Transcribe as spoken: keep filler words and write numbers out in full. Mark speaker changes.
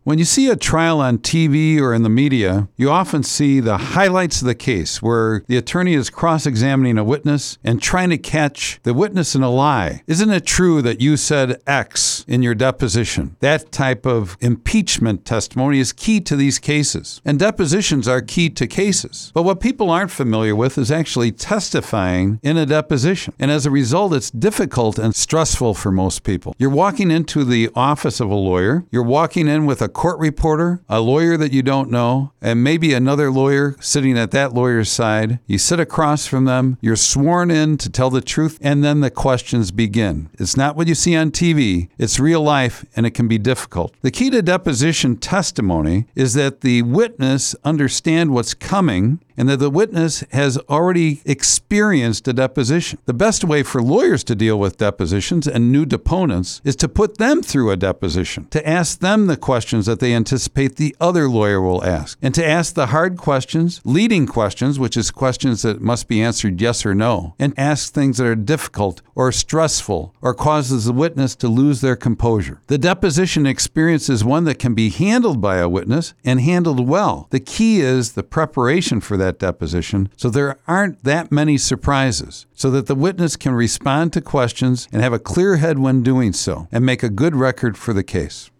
Speaker 1: When you see a trial on T V or in the media, you often see the highlights of the case where the attorney is cross-examining a witness and trying to catch the witness in a lie. Isn't it true that you said X in your deposition? That type of impeachment testimony is key to these cases. And depositions are key to cases. But what people aren't familiar with is actually testifying in a deposition. And as a result, it's difficult and stressful for most people. You're walking into the office of a lawyer. You're walking in with a court reporter, a lawyer that you don't know, and maybe another lawyer sitting at that lawyer's side. You sit across from them, you're sworn in to tell the truth, and then the questions begin. It's not what you see on T V, it's real life, and it can be difficult. The key to deposition testimony is that the witness understand what's coming and that the witness has already experienced a deposition. The best way for lawyers to deal with depositions and new deponents is to put them through a deposition, to ask them the questions that they anticipate the other lawyer will ask, and to ask the hard questions, leading questions, which is questions that must be answered yes or no, and ask things that are difficult or stressful or causes the witness to lose their composure. The deposition experience is one that can be handled by a witness and handled well. The key is the preparation for that deposition so there aren't that many surprises, so that the witness can respond to questions and have a clear head when doing so and make a good record for the case.